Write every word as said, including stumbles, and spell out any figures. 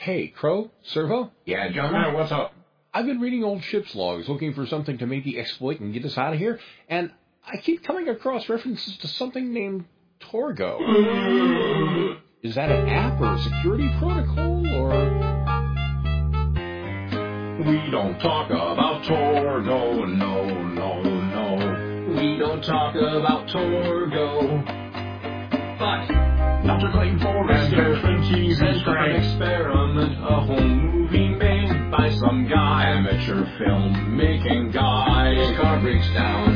Hey, Crow, Servo? Yeah, Jonah, what's up? I've been reading old ship's logs looking for something to maybe exploit and get us out of here, and I keep coming across references to something named Torgo. Is that an app or a security protocol, or...? We don't talk about Torgo, no, no, no. We don't talk about Torgo. But not to claim for a different an experiment, a home movie made by some guy, amateur filmmaking guy. His car breaks down